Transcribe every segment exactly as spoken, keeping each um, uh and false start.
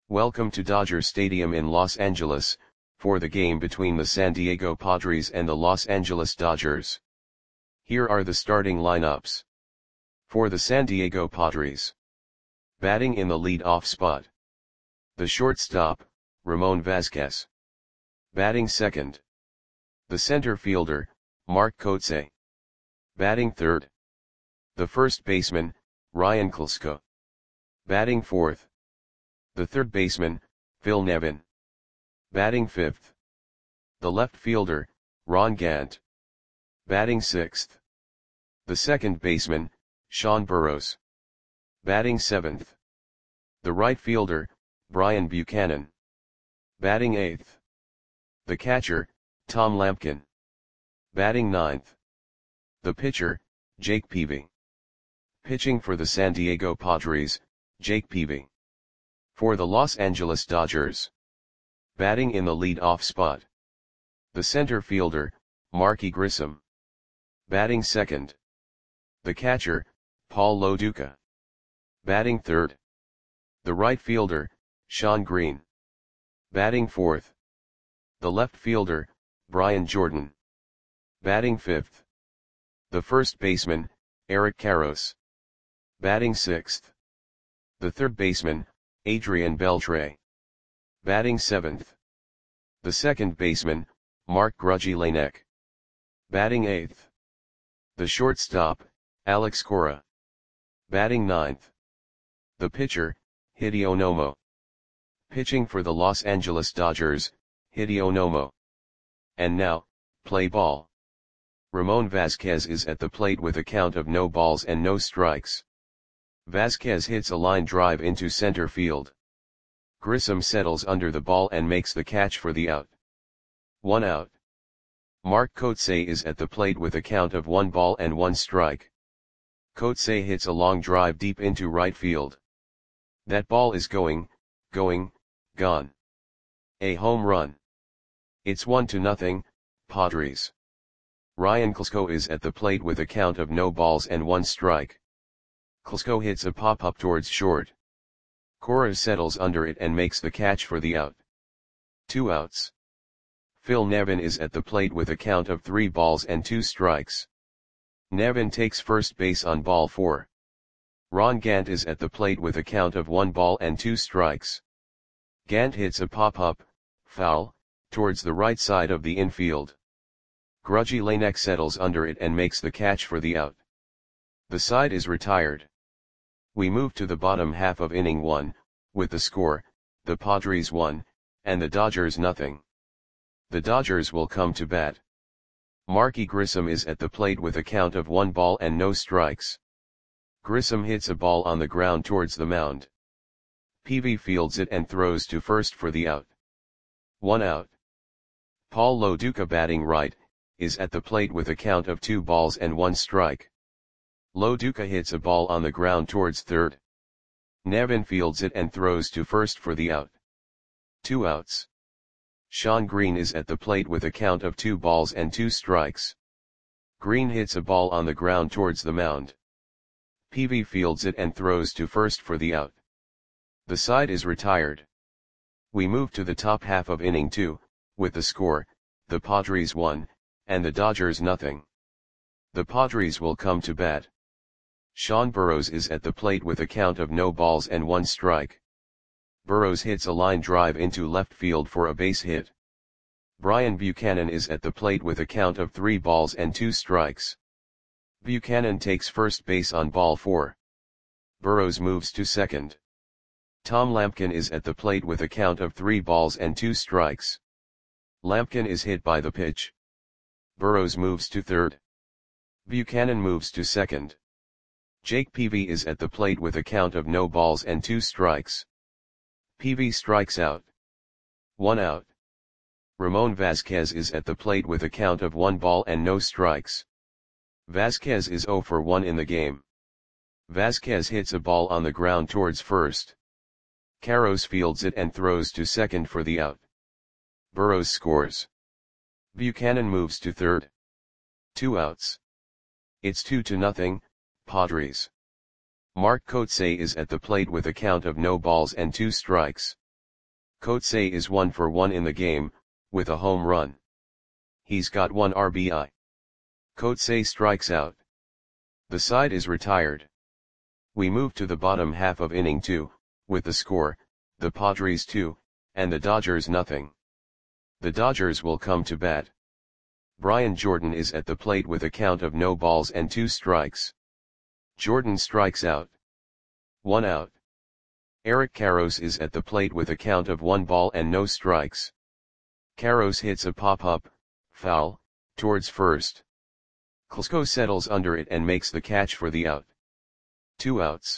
Welcome to Dodger Stadium in Los Angeles, for the game between the San Diego Padres and the Los Angeles Dodgers. Here are the starting lineups. For the San Diego Padres. Batting in the lead-off spot. The shortstop, Ramon Vazquez. Batting second. The center fielder, Mark Kotsay. Batting third. The first baseman, Ryan Klesko. Batting fourth. The third baseman, Phil Nevin. Batting fifth. The left fielder, Ron Gant. Batting sixth. The second baseman, Sean Burroughs. Batting seventh. The right fielder, Brian Buchanan. Batting eighth. The catcher, Tom Lampkin. Batting ninth. The pitcher, Jake Peavy. Pitching for the San Diego Padres, Jake Peavy. For the Los Angeles Dodgers. Batting in the lead-off spot. The center fielder, Marky Grissom. Batting second. The catcher, Paul Lo Duca. Batting third. The right fielder, Shawn Green. Batting fourth. The left fielder, Brian Jordan. Batting fifth. The first baseman, Eric Karros. Batting sixth. The third baseman, Adrian Beltre. Batting seventh. The second baseman, Mark Grudzielanek. Batting eighth. The shortstop, Alex Cora. Batting ninth. The pitcher, Hideo Nomo. Pitching for the Los Angeles Dodgers, Hideo Nomo. And now, play ball. Ramon Vazquez is at the plate with a count of no balls and no strikes. Vazquez hits a line drive into center field. Grissom settles under the ball and makes the catch for the out. One out. Mark Kotsay is at the plate with a count of one ball and one strike. Kotsay hits a long drive deep into right field. That ball is going, going, gone. A home run. It's one to nothing, Padres. Ryan Klesko is at the plate with a count of no balls and one strike. Klesko hits a pop-up towards short. Cora settles under it and makes the catch for the out. Two outs. Phil Nevin is at the plate with a count of three balls and two strikes. Nevin takes first base on ball four. Ron Gant is at the plate with a count of one ball and two strikes. Gant hits a pop-up, foul, towards the right side of the infield. Grudzielanek settles under it and makes the catch for the out. The side is retired. We move to the bottom half of inning one, with the score, the Padres one, and the Dodgers nothing. The Dodgers will come to bat. Marky Grissom is at the plate with a count of one ball and no strikes. Grissom hits a ball on the ground towards the mound. Peavy fields it and throws to first for the out. One out. Paul Lo Duca, batting right, is at the plate with a count of two balls and one strike. Lo Duca hits a ball on the ground towards third. Nevin fields it and throws to first for the out. Two outs. Shawn Green is at the plate with a count of two balls and two strikes. Green hits a ball on the ground towards the mound. Peavy fields it and throws to first for the out. The side is retired. We move to the top half of inning two, with the score, the Padres one, and the Dodgers nothing. The Padres will come to bat. Sean Burroughs is at the plate with a count of no balls and one strike. Burroughs hits a line drive into left field for a base hit. Brian Buchanan is at the plate with a count of three balls and two strikes. Buchanan takes first base on ball four. Burroughs moves to second. Tom Lampkin is at the plate with a count of three balls and two strikes. Lampkin is hit by the pitch. Burroughs moves to third. Buchanan moves to second. Jake Peavy is at the plate with a count of no balls and two strikes. Peavy strikes out. One out. Ramon Vazquez is at the plate with a count of one ball and no strikes. Vazquez is zero for one in the game. Vazquez hits a ball on the ground towards first. Karros fields it and throws to second for the out. Burroughs scores. Buchanan moves to third. Two outs. It's two to nothing, Padres. Mark Kotsay is at the plate with a count of no balls and two strikes. Coetzee is one for one in the game, with a home run. He's got one R B I. Coetzee strikes out. The side is retired. We move to the bottom half of inning two, with the score, the Padres two, and the Dodgers nothing. The Dodgers will come to bat. Brian Jordan is at the plate with a count of no balls and two strikes. Jordan strikes out. One out. Eric Karros is at the plate with a count of one ball and no strikes. Karros hits a pop-up, foul, towards first. Klesko settles under it and makes the catch for the out. Two outs.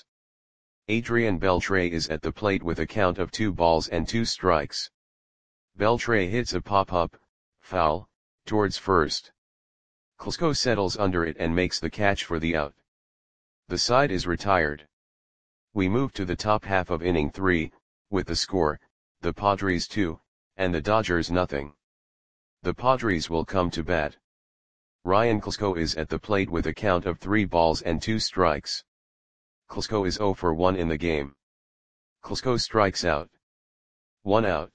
Adrian Beltre is at the plate with a count of two balls and two strikes. Beltre hits a pop-up, foul, towards first. Klesko settles under it and makes the catch for the out. The side is retired. We move to the top half of inning three, with the score, the Padres two, and the Dodgers nothing. The Padres will come to bat. Ryan Klesko is at the plate with a count of three balls and two strikes. Klesko is zero for one in the game. Klesko strikes out. One out.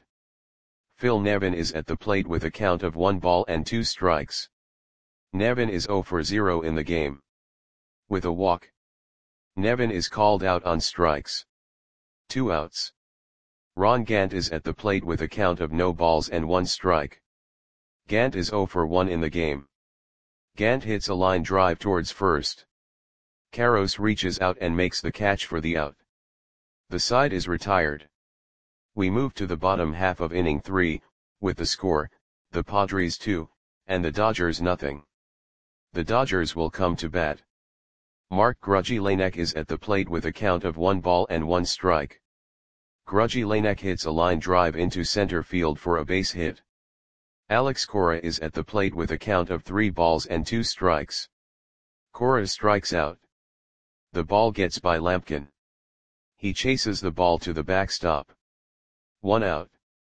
Phil Nevin is at the plate with a count of one ball and two strikes. Nevin is zero for zero in the game. With a walk. Nevin is called out on strikes. Two outs. Ron Gant is at the plate with a count of no balls and one strike. Gant is zero for one in the game. Gant hits a line drive towards first. Karros reaches out and makes the catch for the out. The side is retired. We move to the bottom half of inning three, with the score, the Padres two, and the Dodgers nothing. The Dodgers will come to bat. Mark Grudzielanek is at the plate with a count of one ball and one strike. Grudzielanek hits a line drive into center field for a base hit. Alex Cora is at the plate with a count of three balls and two strikes. Cora strikes out. The ball gets by Lampkin. He chases the ball to the backstop. One out.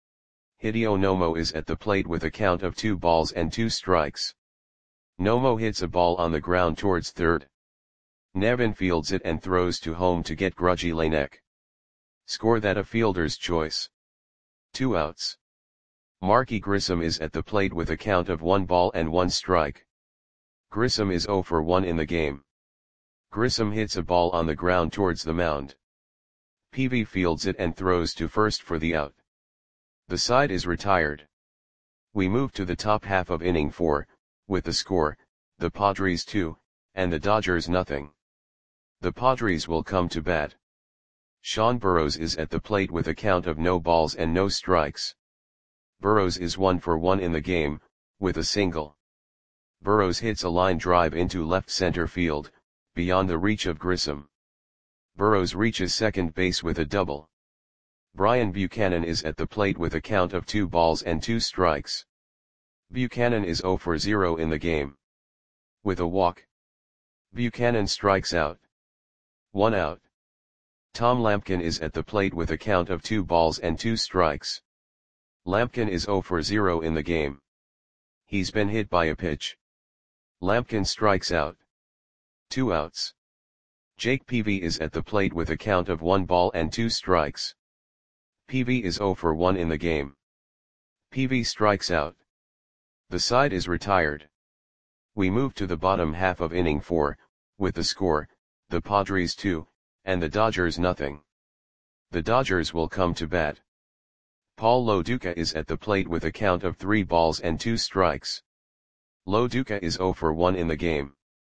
Hideo Nomo is at the plate with a count of two balls and two strikes. Nomo hits a ball on the ground towards third. Nevin fields it and throws to home to get Grudzielanek. Score that a fielder's choice. Two outs. Marky Grissom is at the plate with a count of one ball and one strike. Grissom is zero for one in the game. Grissom hits a ball on the ground towards the mound. Peavy fields it and throws to first for the out. The side is retired. We move to the top half of inning four, with the score, the Padres two, and the Dodgers nothing. The Padres will come to bat. Sean Burrows is at the plate with a count of no balls and no strikes. Burrows is one for one in the game, with a single. Burrows hits a line drive into left center field, beyond the reach of Grissom. Burrows reaches second base with a double. Brian Buchanan is at the plate with a count of two balls and two strikes. Buchanan is zero for zero in the game. With a walk. Buchanan strikes out. One out. Tom Lampkin is at the plate with a count of two balls and two strikes. Lampkin is zero for zero in the game. He's been hit by a pitch. Lampkin strikes out. Two outs. Jake Peavy is at the plate with a count of one ball and two strikes. Peavy is zero for one in the game. Peavy strikes out. The side is retired. We move to the bottom half of inning four, with the score, the Padres two, and the Dodgers nothing. The Dodgers will come to bat. Paul Loduca is at the plate with a count of three balls and two strikes. Loduca is zero for one in the game.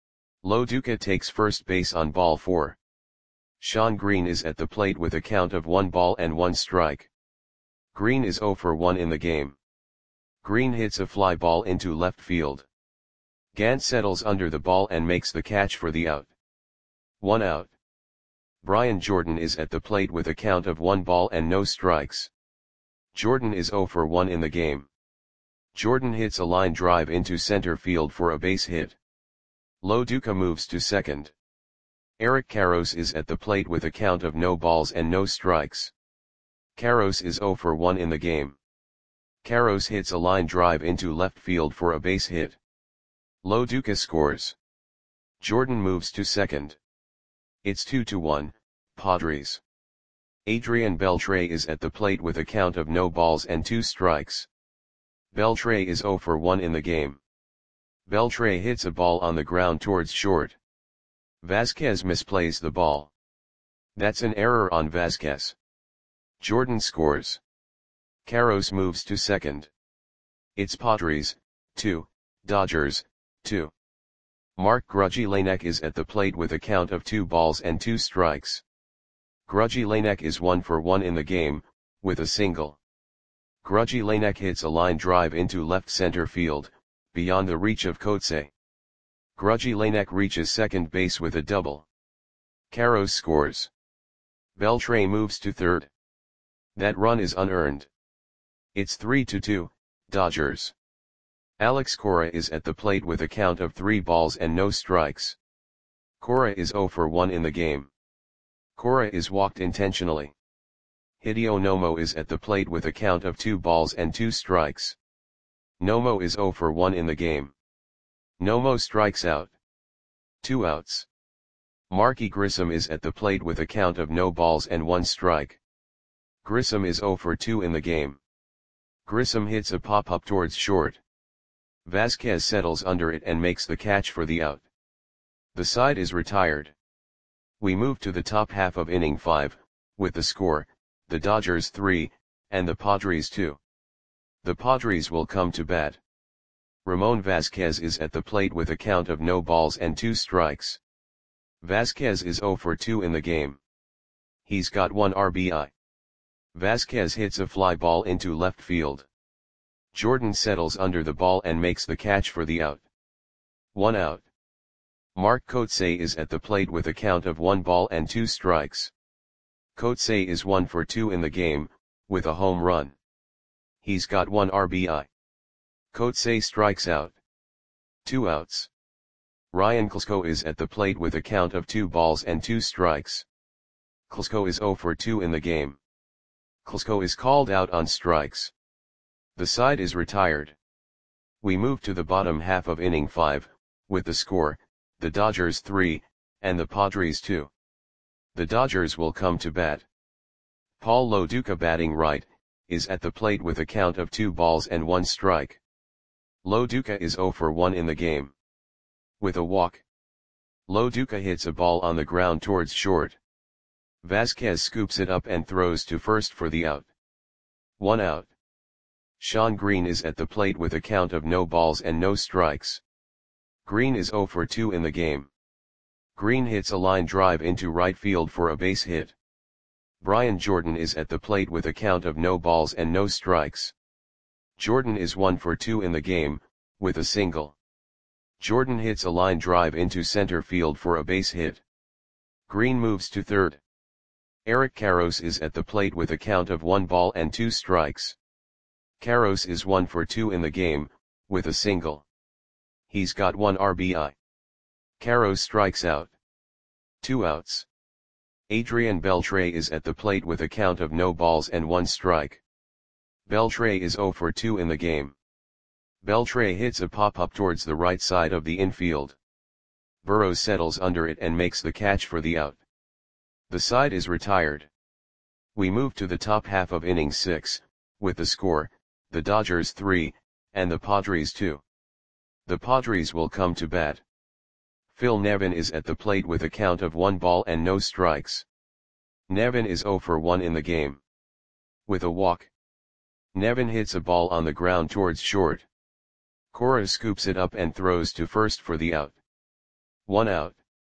Loduca takes first base on ball four. Sean Green is at the plate with a count of one ball and one strike. Green is zero for one in the game. Green hits a fly ball into left field. Gant settles under the ball and makes the catch for the out. One out. Brian Jordan is at the plate with a count of one ball and no strikes. Jordan is zero for one in the game. Jordan hits a line drive into center field for a base hit. Loduca moves to second. Eric Karros is at the plate with a count of no balls and no strikes. Karros is zero for one in the game. Karros hits a line drive into left field for a base hit. Loduca scores. Jordan moves to second. It's two to one, Padres. Adrian Beltre is at the plate with a count of no balls and two strikes. Beltre is zero for one in the game. Beltre hits a ball on the ground towards short. Vasquez misplays the ball. That's an error on Vasquez. Jordan scores. Carros moves to second. It's Padres, two, Dodgers, two. Mark Grudzielanek is at the plate with a count of two balls and two strikes. Grudzielanek is one for one in the game, with a single. Grudzielanek hits a line drive into left center field, beyond the reach of Kotsay. Grudzielanek reaches second base with a double. Carros scores. Beltre moves to third. That run is unearned. It's three to two, Dodgers. Alex Cora is at the plate with a count of three balls and no strikes. Cora is zero for one in the game. Cora is walked intentionally. Hideo Nomo is at the plate with a count of two balls and two strikes. Nomo is zero for one in the game. Nomo strikes out. Two outs. Marky Grissom is at the plate with a count of no balls and one strike. Grissom is zero for two in the game. Grissom hits a pop-up towards short. Vasquez settles under it and makes the catch for the out. The side is retired. We move to the top half of inning five, with the score, the Dodgers three, and the Padres two. The Padres will come to bat. Ramon Vasquez is at the plate with a count of no balls and two strikes. Vasquez is zero for two in the game. He's got one R B I. Vasquez hits a fly ball into left field. Jordan settles under the ball and makes the catch for the out. One out. Mark Kotsay is at the plate with a count of one ball and two strikes. Kotsay is one for two in the game, with a home run. He's got one R B I. Kotsay strikes out. Two outs. Ryan Klesko is at the plate with a count of two balls and two strikes. Klesko is zero for two in the game. Klesko is called out on strikes. The side is retired. We move to the bottom half of inning five, with the score, the Dodgers three, and the Padres two. The Dodgers will come to bat. Paul Lo Duca, batting right, is at the plate with a count of two balls and one strike. Lo Duca is zero for one in the game. With a walk. Lo Duca hits a ball on the ground towards short. Vasquez scoops it up and throws to first for the out. One out. Sean Green is at the plate with a count of no balls and no strikes. Green is zero for two in the game. Green hits a line drive into right field for a base hit. Brian Jordan is at the plate with a count of no balls and no strikes. Jordan is one for two in the game, with a single. Jordan hits a line drive into center field for a base hit. Green moves to third. Eric Karros is at the plate with a count of one ball and two strikes. Karros is one for two in the game, with a single. He's got one R B I. Karros strikes out. Two outs. Adrian Beltre is at the plate with a count of no balls and one strike. Beltre is zero for two in the game. Beltre hits a pop-up towards the right side of the infield. Burrows settles under it and makes the catch for the out. The side is retired. We move to the top half of inning six, with the score, the Dodgers three, and the Padres two. The Padres will come to bat. Phil Nevin is at the plate with a count of one ball and no strikes. Nevin is zero for one in the game. With a walk. Nevin hits a ball on the ground towards short. Cora scoops it up and throws to first for the out. One out.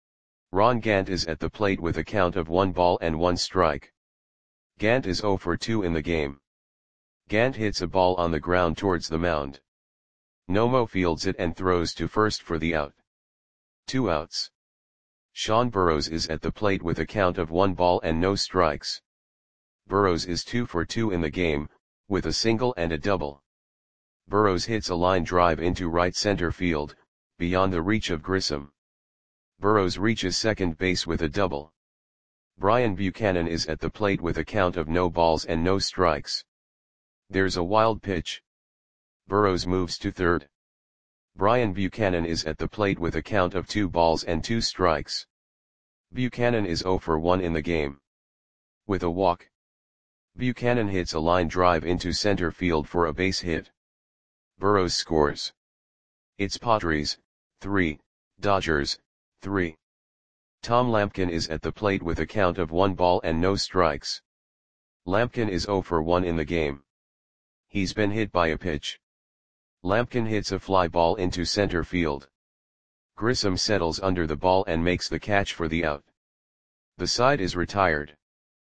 Ron Gant is at the plate with a count of one ball and one strike. Gant is zero for two in the game. Gant hits a ball on the ground towards the mound. Nomo fields it and throws to first for the out. Two outs. Sean Burrows is at the plate with a count of one ball and no strikes. Burrows is two for two in the game, with a single and a double. Burrows hits a line drive into right center field, beyond the reach of Grissom. Burrows reaches second base with a double. Brian Buchanan is at the plate with a count of no balls and no strikes. There's a wild pitch. Burrows moves to third. Brian Buchanan is at the plate with a count of two balls and two strikes. Buchanan is zero for one in the game. With a walk, Buchanan hits a line drive into center field for a base hit. Burrows scores. It's Padres, three, Dodgers, three. Tom Lampkin is at the plate with a count of one ball and no strikes. Lampkin is zero for one in the game. He's been hit by a pitch. Lampkin hits a fly ball into center field. Grissom settles under the ball and makes the catch for the out. The side is retired.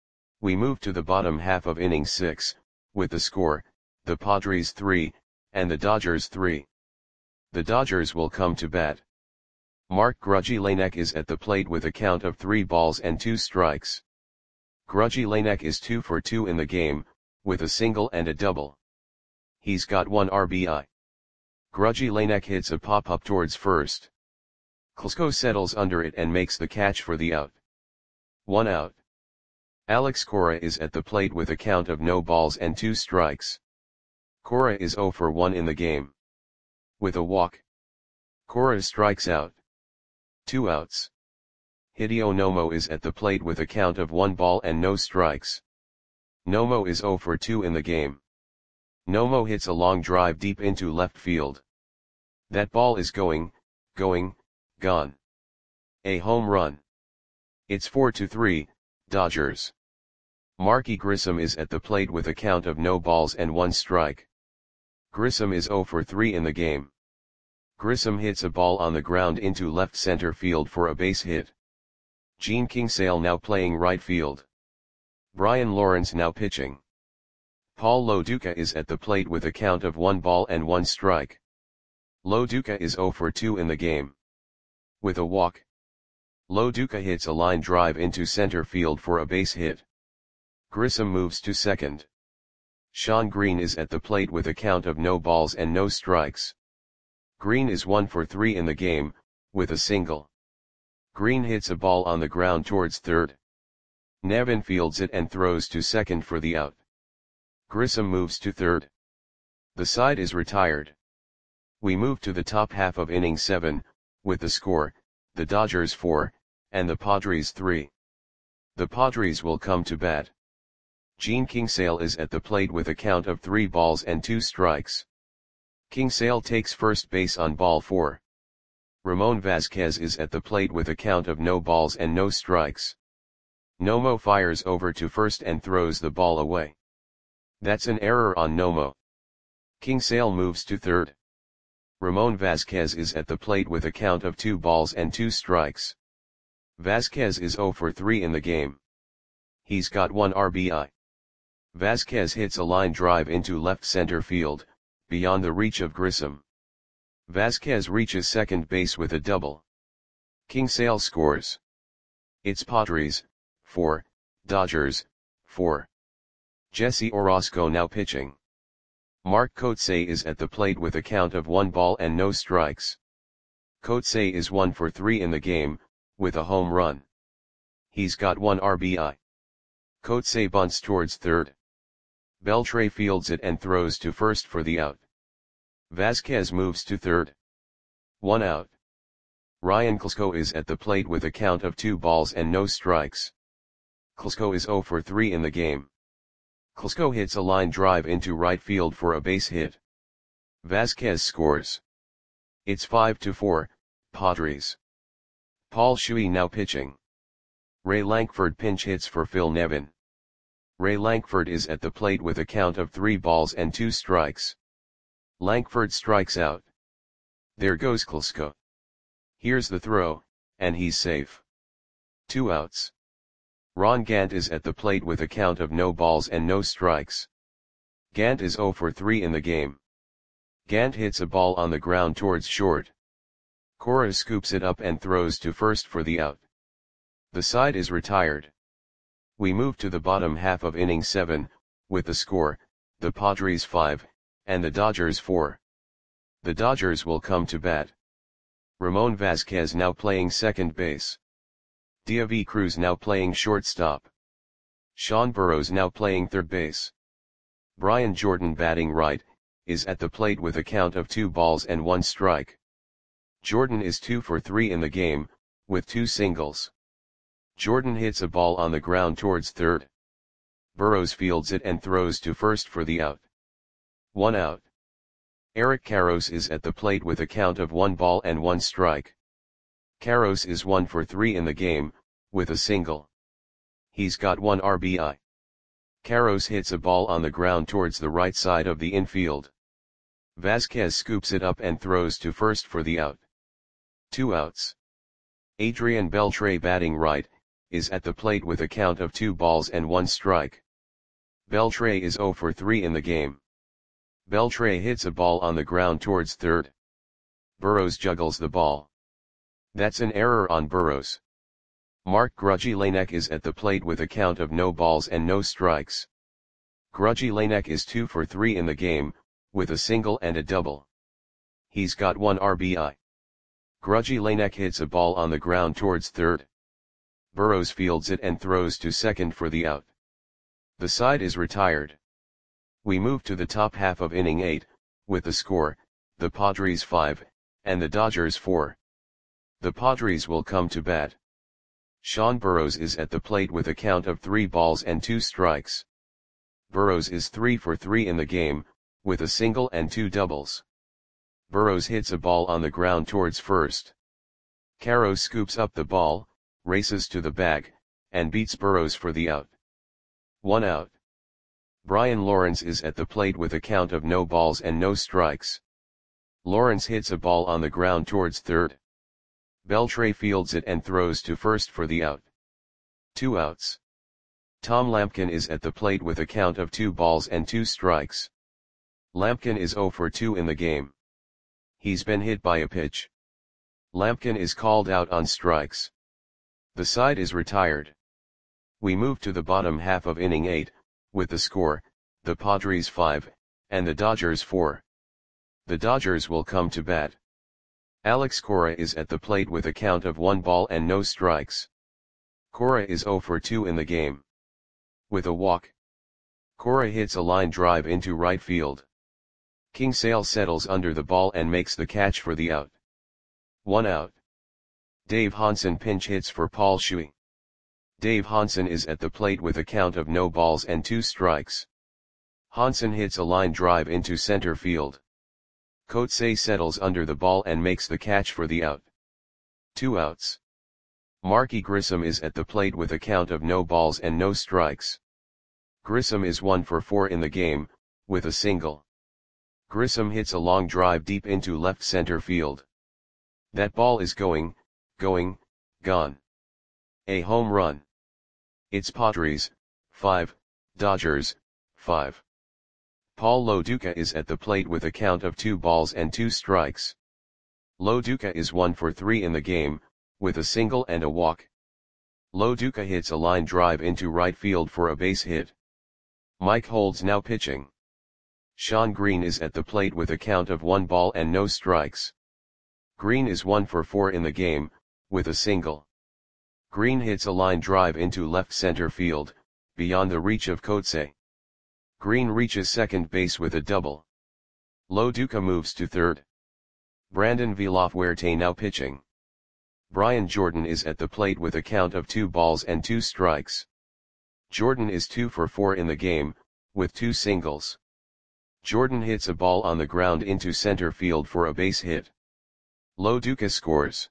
We move to the bottom half of inning six, with the score, the Padres three, and the Dodgers three. The Dodgers will come to bat. Mark Grudzielanek is at the plate with a count of three balls and two strikes. Grudzielanek is two for two in the game, with a single and a double. He's got one R B I. Grudzielanek hits a pop-up towards first. Klesko settles under it and makes the catch for the out. One out. Alex Cora is at the plate with a count of no balls and two strikes. Cora is zero for one in the game. With a walk, Cora strikes out. Two outs. Hideo Nomo is at the plate with a count of one ball and no strikes. Nomo is zero for two in the game. Nomo hits a long drive deep into left field. That ball is going, going, gone. A home run. It's four to three, Dodgers. Marky Grissom is at the plate with a count of no balls and one strike. Grissom is zero for three in the game. Grissom hits a ball on the ground into left center field for a base hit. Gene Kingsale now playing right field. Brian Lawrence now pitching. Paul Loduca is at the plate with a count of one ball and one strike. Loduca is zero for two in the game. With a walk, Loduca hits a line drive into center field for a base hit. Grissom moves to second. Sean Green is at the plate with a count of no balls and no strikes. Green is one for three in the game, with a single. Green hits a ball on the ground towards third. Nevin fields it and throws to second for the out. Grissom moves to third. The side is retired. We move to the top half of inning seven, with the score, the Dodgers four, and the Padres three. The Padres will come to bat. Gene Kingsale is at the plate with a count of three balls and two strikes. Kingsale takes first base on ball four. Ramon Vasquez is at the plate with a count of no balls and no strikes. Nomo fires over to first and throws the ball away. That's an error on Nomo. Kingsale moves to third. Ramon Vasquez is at the plate with a count of two balls and two strikes. Vasquez is zero for three in the game. He's got one R B I. Vasquez hits a line drive into left center field, beyond the reach of Grissom. Vasquez reaches second base with a double. Kingsale scores. It's Padres, four, Dodgers, four. Jesse Orosco now pitching. Mark Kotsay is at the plate with a count of one ball and no strikes. Kotsay is one for three in the game, with a home run. He's got one R B I. Kotsay bunts towards third. Beltre fields it and throws to first for the out. Vasquez moves to third. One out. Ryan Klesko is at the plate with a count of two balls and no strikes. Klesko is zero for three in the game. Klesko hits a line drive into right field for a base hit. Vasquez scores. It's five to four, Padres. Paul Shuey now pitching. Ray Lankford pinch hits for Phil Nevin. Ray Lankford is at the plate with a count of three balls and two strikes. Lankford strikes out. There goes Klesko. Here's the throw, and he's safe. Two outs. Ron Gant is at the plate with a count of no balls and no strikes. Gant is zero for three in the game. Gant hits a ball on the ground towards short. Cora scoops it up and throws to first for the out. The side is retired. We move to the bottom half of inning seven, with the score, the Padres five, and the Dodgers four. The Dodgers will come to bat. Ramon Vasquez now playing second base. Diavi Cruz now playing shortstop. Sean Burrows now playing third base. Brian Jordan batting right, is at the plate with a count of two balls and one strike. Jordan is two for three in the game, with two singles. Jordan hits a ball on the ground towards third. Burrows fields it and throws to first for the out. One out. Eric Karros is at the plate with a count of one ball and one strike. Karros is one for three in the game, with a single. He's got one R B I. Karros hits a ball on the ground towards the right side of the infield. Vasquez scoops it up and throws to first for the out. Two outs. Adrian Beltre, batting right, is at the plate with a count of two balls and one strike. Beltre is zero for three in the game. Beltre hits a ball on the ground towards third. Burrows juggles the ball. That's an error on Burrows. Mark Grudzielanek is at the plate with a count of no balls and no strikes. Grudzielanek is two for three in the game, with a single and a double. He's got one R B I. Grudzielanek hits a ball on the ground towards third. Burrows fields it and throws to second for the out. The side is retired. We move to the top half of inning eight, with the score, the Padres five, and the Dodgers four. The Padres will come to bat. Sean Burrows is at the plate with a count of three balls and two strikes. Burrows is three for three in the game, with a single and two doubles. Burrows hits a ball on the ground towards first. Karros scoops up the ball, races to the bag, and beats Burrows for the out. One out. Brian Lawrence is at the plate with a count of no balls and no strikes. Lawrence hits a ball on the ground towards third. Beltre fields it and throws to first for the out. Two outs. Tom Lampkin is at the plate with a count of two balls and two strikes. Lampkin is zero for two in the game. He's been hit by a pitch. Lampkin is called out on strikes. The side is retired. We move to the bottom half of inning eight, with the score, the Padres five, and the Dodgers four. The Dodgers will come to bat. Alex Cora is at the plate with a count of one ball and no strikes. Cora is zero for two in the game. With a walk. Cora hits a line drive into right field. Kingsale settles under the ball and makes the catch for the out. One out. Dave Hansen pinch hits for Paul Shuey. Dave Hansen is at the plate with a count of no balls and two strikes. Hansen hits a line drive into center field. Coetzee settles under the ball and makes the catch for the out. Two outs. Marky Grissom is at the plate with a count of no balls and no strikes. Grissom is one for four in the game, with a single. Grissom hits a long drive deep into left center field. That ball is going, going, gone. A home run. It's Padres, five, Dodgers, five. Paul Lo Duca is at the plate with a count of two balls and two strikes. Lo Duca is one for three in the game, with a single and a walk. Lo Duca hits a line drive into right field for a base hit. Mike Holds now pitching. Sean Green is at the plate with a count of one ball and no strikes. Green is one for four in the game, with a single. Green hits a line drive into left center field, beyond the reach of Coetzee. Green reaches second base with a double. Lo Duca moves to third. Brandon Villafuerte now pitching. Brian Jordan is at the plate with a count of two balls and two strikes. Jordan is two for four in the game, with two singles. Jordan hits a ball on the ground into center field for a base hit. Lo Duca scores.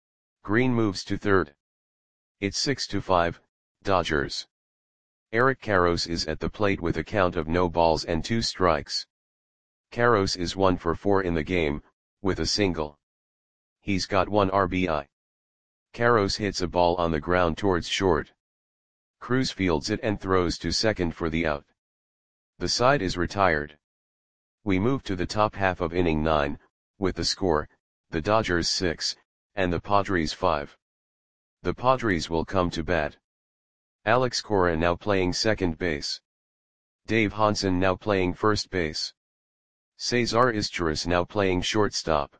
Green moves to third. It's six to five, Dodgers. Eric Karros is at the plate with a count of no balls and two strikes. Karros is one for four in the game, with a single. He's got one R B I. Karros hits a ball on the ground towards short. Cruz fields it and throws to second for the out. The side is retired. We move to the top half of inning nine, with the score, the Dodgers six, and the Padres five. The Padres will come to bat. Alex Cora now playing second base. Dave Hansen now playing first base. Cesar Izturis now playing shortstop.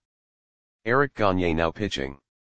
Eric Gagne now pitching.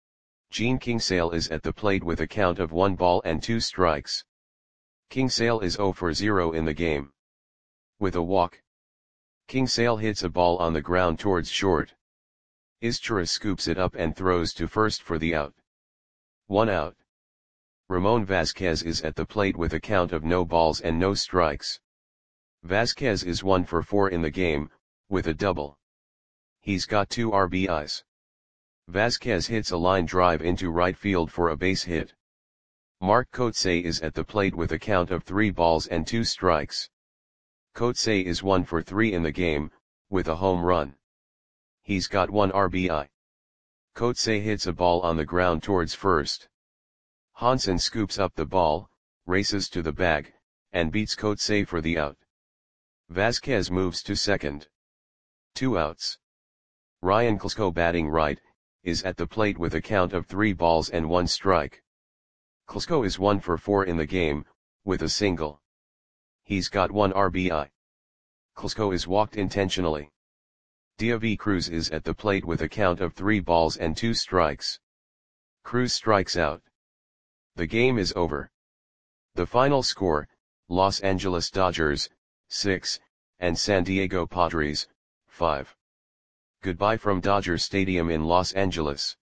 Gene Kingsale is at the plate with a count of one ball and two strikes. Kingsale is zero for zero in the game. With a walk. Kingsale hits a ball on the ground towards short. Izturis scoops it up and throws to first for the out. One out. Ramon Vasquez is at the plate with a count of no balls and no strikes. Vasquez is one for four in the game, with a double. He's got two R B Is. Vasquez hits a line drive into right field for a base hit. Mark Kotsay is at the plate with a count of three balls and two strikes. Kotsay is one for three in the game, with a home run. He's got one R B I. Kotsay hits a ball on the ground towards first. Hansen scoops up the ball, races to the bag, and beats Kotsay for the out. Vasquez moves to second. Two outs. Ryan Klesko, batting right, is at the plate with a count of three balls and one strike. Klesko is one for four in the game, with a single. He's got one R B I. Klesko is walked intentionally. Diavi Cruz is at the plate with a count of three balls and two strikes. Cruz strikes out. The game is over. The final score, Los Angeles Dodgers, six, and San Diego Padres, five. Goodbye from Dodger Stadium in Los Angeles.